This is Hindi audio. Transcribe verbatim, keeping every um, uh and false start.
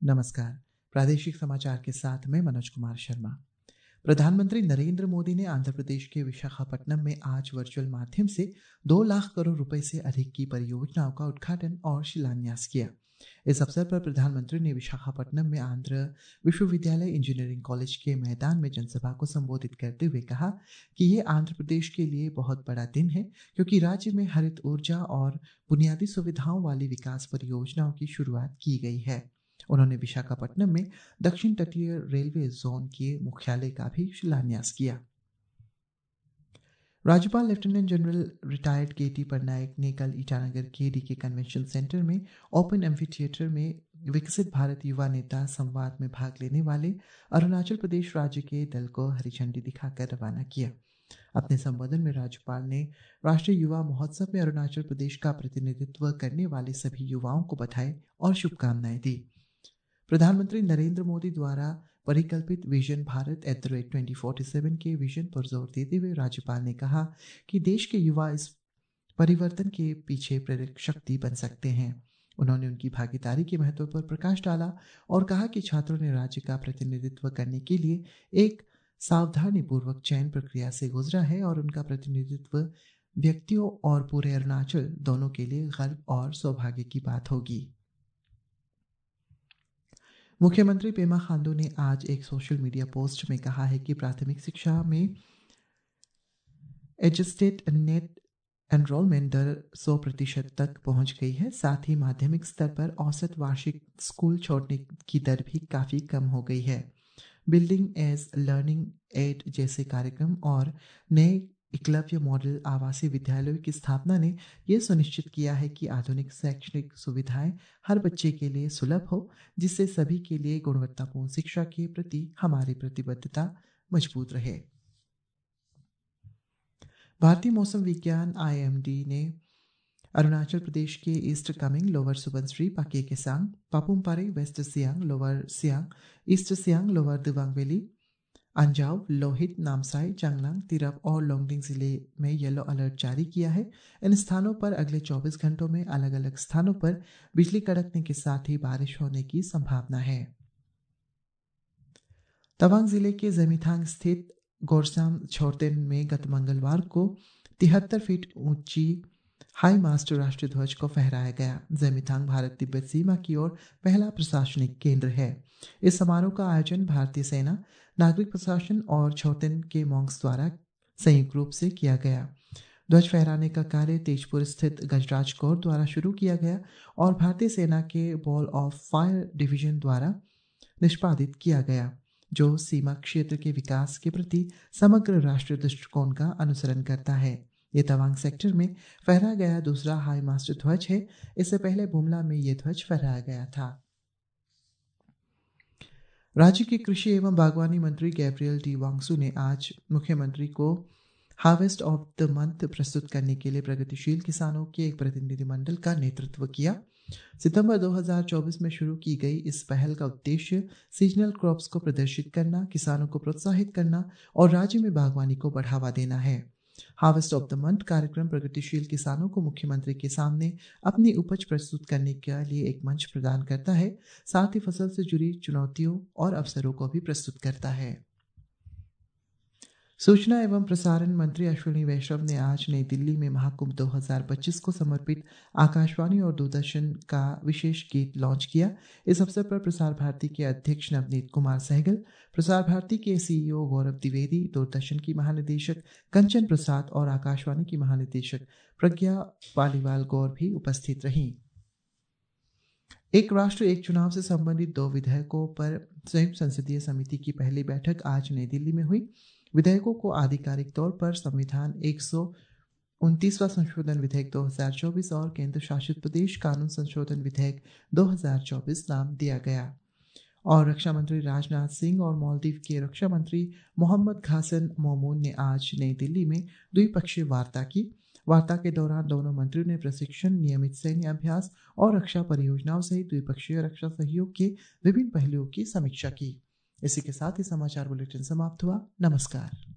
नमस्कार। प्रादेशिक समाचार के साथ मैं मनोज कुमार शर्मा। प्रधानमंत्री नरेंद्र मोदी ने आंध्र प्रदेश के विशाखापट्टनम में आज वर्चुअल माध्यम से दो लाख करोड़ रुपए से अधिक की परियोजनाओं का उद्घाटन और शिलान्यास किया। इस अवसर पर प्रधानमंत्री ने विशाखापट्टनम में आंध्र विश्वविद्यालय इंजीनियरिंग कॉलेज के मैदान में जनसभा को संबोधित करते हुए कहा कि ये आंध्र प्रदेश के लिए बहुत बड़ा दिन है, क्योंकि राज्य में हरित ऊर्जा और बुनियादी सुविधाओं वाली विकास परियोजनाओं की शुरुआत की गई है। उन्होंने विशाखापट्टनम में दक्षिण तटीय रेलवे जोन के मुख्यालय का भी शिलान्यास किया। राज्यपाल lieutenant general retired K T Patnaik ने कल ईटानगर के डी के कन्वेंशन सेंटर में ओपन एम्फी थिएटर में विकसित भारत युवा नेता संवाद में भाग लेने वाले अरुणाचल प्रदेश राज्य के दल को हरी झंडी दिखाकर रवाना किया। अपने संबोधन में राज्यपाल ने राष्ट्रीय युवा महोत्सव में अरुणाचल प्रदेश का प्रतिनिधित्व करने वाले सभी युवाओं को बधाई और शुभकामनाएं दी। प्रधानमंत्री नरेंद्र मोदी द्वारा परिकल्पित vision Bharat at the rate twenty forty seven के विजन पर जोर देते हुए राज्यपाल ने कहा कि देश के युवा इस परिवर्तन के पीछे प्रेरक शक्ति बन सकते हैं। उन्होंने उनकी भागीदारी के महत्व पर प्रकाश डाला और कहा कि छात्रों ने राज्य का प्रतिनिधित्व करने के लिए एक सावधानीपूर्वक चयन प्रक्रिया से गुजरा है और उनका प्रतिनिधित्व व्यक्तियों और पूरे अरुणाचल दोनों के लिए गर्व और सौभाग्य की बात होगी। मुख्यमंत्री पेमा खांडू ने आज एक सोशल मीडिया पोस्ट में कहा है कि प्राथमिक शिक्षा में एडजस्टेड नेट एनरोलमेंट दर सौ प्रतिशत तक पहुंच गई है। साथ ही माध्यमिक स्तर पर औसत वार्षिक स्कूल छोड़ने की दर भी काफ़ी कम हो गई है। बिल्डिंग एज लर्निंग एड जैसे कार्यक्रम और नए एकलव्य मॉडल आवासीय विद्यालयों की स्थापना ने यह सुनिश्चित किया है कि आधुनिक शैक्षणिक सुविधाएं हर बच्चे के लिए सुलभ हो, जिससे सभी के लिए गुणवत्तापूर्ण शिक्षा के प्रति हमारी प्रतिबद्धता मजबूत रहे। भारतीय मौसम विज्ञान आई एम डी ने अरुणाचल प्रदेश के east Kameng, lower Subansiri, Pakke Kessang, Papum Pare, west Siang, lower Siang, east Siang, lower Dibang valley, Anjaw, Lohit, Namsai, Changlang, Tirap और लोंगडिंग जिले में येलो अलर्ट जारी किया है। इन स्थानों पर अगले चौबीस घंटों में अलग अलग स्थानों पर बिजली कड़कने के साथ ही बारिश होने की संभावना है। तवांग जिले के जमीथांग स्थित गोरसाम छोरतेन में गत मंगलवार को तिहत्तर फीट ऊंची हाई मास्ट राष्ट्रीय ध्वज को फहराया गया। जमीथांग भारत तिब्बत सीमा की ओर पहला प्रशासनिक केंद्र है। इस समारोह का आयोजन भारतीय सेना, नागरिक प्रशासन और छोरतेन के मॉन्क्स द्वारा संयुक्त रूप से किया गया। ध्वज फहराने का कार्य तेजपुर स्थित गजराज कोर द्वारा शुरू किया गया और भारतीय सेना के बॉल ऑफ फायर डिवीजन द्वारा निष्पादित किया गया, जो सीमा क्षेत्र के विकास के प्रति समग्र राष्ट्रीय दृष्टिकोण का अनुसरण करता है। ये तवांग सेक्टर में फहराया गया दूसरा हाई मास्ट ध्वज है। इससे पहले बुमला में यह ध्वज फहराया गया था। राज्य के कृषि एवं बागवानी मंत्री गैब्रियल डी वांगसू ने आज मुख्यमंत्री को हार्वेस्ट ऑफ द मंथ प्रस्तुत करने के लिए प्रगतिशील किसानों के एक प्रतिनिधिमंडल का नेतृत्व किया। सितंबर दो हज़ार चौबीस में शुरू की गई इस पहल का उद्देश्य सीजनल क्रॉप्स को प्रदर्शित करना, किसानों को प्रोत्साहित करना और राज्य में बागवानी को बढ़ावा देना है। हार्वेस्ट ऑफ द मंथ कार्यक्रम प्रगतिशील किसानों को मुख्यमंत्री के सामने अपनी उपज प्रस्तुत करने के लिए एक मंच प्रदान करता है, साथ ही फसल से जुड़ी चुनौतियों और अवसरों को भी प्रस्तुत करता है। सूचना एवं प्रसारण मंत्री अश्विनी वैष्णव ने आज नई दिल्ली में महाकुंभ दो हज़ार पच्चीस को समर्पित आकाशवाणी और दूरदर्शन का विशेष गीत लॉन्च किया। इस अवसर पर प्रसार भारती के अध्यक्ष नवनीत कुमार सहगल, प्रसार भारती के सीईओ गौरव द्विवेदी, दूरदर्शन की महानिदेशक कंचन प्रसाद और आकाशवाणी की महानिदेशक प्रज्ञा पालीवाल गौर भी उपस्थित रहीं। एक राष्ट्र एक चुनाव से संबंधित दो विधेयकों पर संयुक्त संसदीय समिति की पहली बैठक आज नई दिल्ली में हुई। विधेयकों को आधिकारिक तौर पर संविधान एक सौ उनतीसवां संशोधन विधेयक दो हज़ार चौबीस और केंद्र शासित प्रदेश कानून संशोधन विधेयक दो हज़ार चौबीस नाम दिया गया। और रक्षा मंत्री राजनाथ सिंह और मालदीव के रक्षा मंत्री मोहम्मद घासन मोमून ने आज नई दिल्ली में द्विपक्षीय वार्ता की। वार्ता के दौरान दोनों मंत्रियों ने प्रशिक्षण, नियमित सैन्य अभ्यास और रक्षा परियोजनाओं सहित द्विपक्षीय रक्षा सहयोग के विभिन्न पहलुओं की समीक्षा की। इसी के साथ ही समाचार बुलेटिन समाप्त हुआ। नमस्कार।